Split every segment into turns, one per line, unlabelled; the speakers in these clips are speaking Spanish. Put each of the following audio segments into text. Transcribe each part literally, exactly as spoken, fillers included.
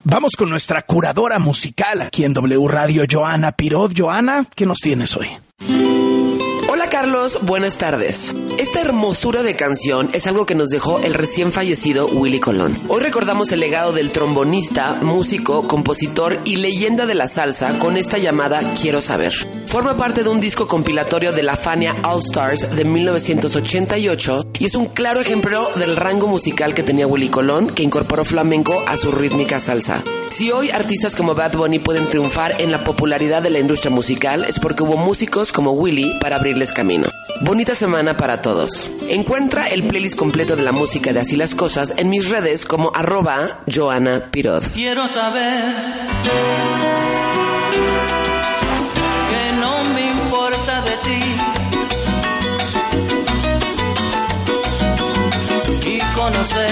Vamos con nuestra curadora musical aquí en W Radio, Joana Pirot. Joana, ¿qué nos tienes hoy?
Hola Carlos, buenas tardes. Esta hermosura de canción es algo que nos dejó el recién fallecido Willy Colón. Hoy recordamos el legado del trombonista, músico, compositor y leyenda de la salsa con esta llamada Quiero Saber. Forma parte de un disco compilatorio de la Fania All Stars de mil novecientos ochenta y ocho y es un claro ejemplo del rango musical que tenía Willy Colón, que incorporó flamenco a su rítmica salsa. Si hoy artistas como Bad Bunny pueden triunfar en la popularidad de la industria musical, es porque hubo músicos como Willy para abrirles camino. Bonita semana para todos. Encuentra el playlist completo de la música de Así las Cosas en mis redes como arroba Joana Pirot.
Quiero saber que no me importa de ti y conocer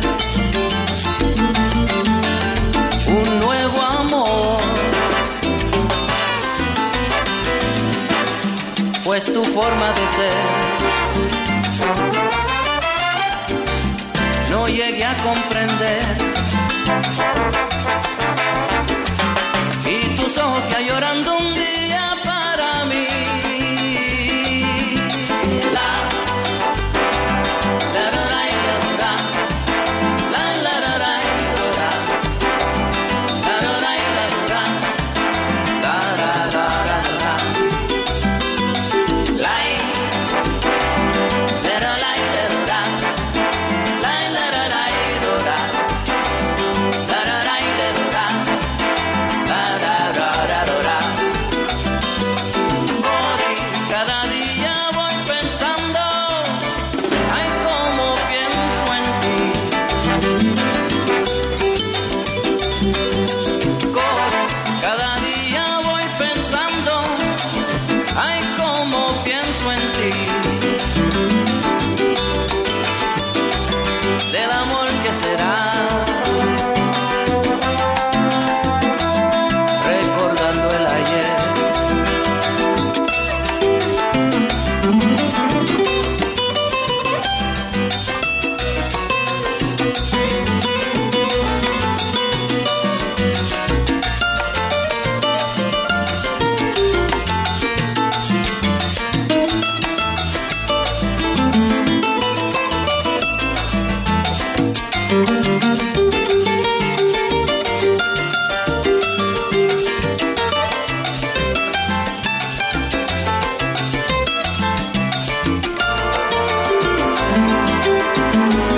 un nuevo amor, pues tu forma de ser no llegué a comprender.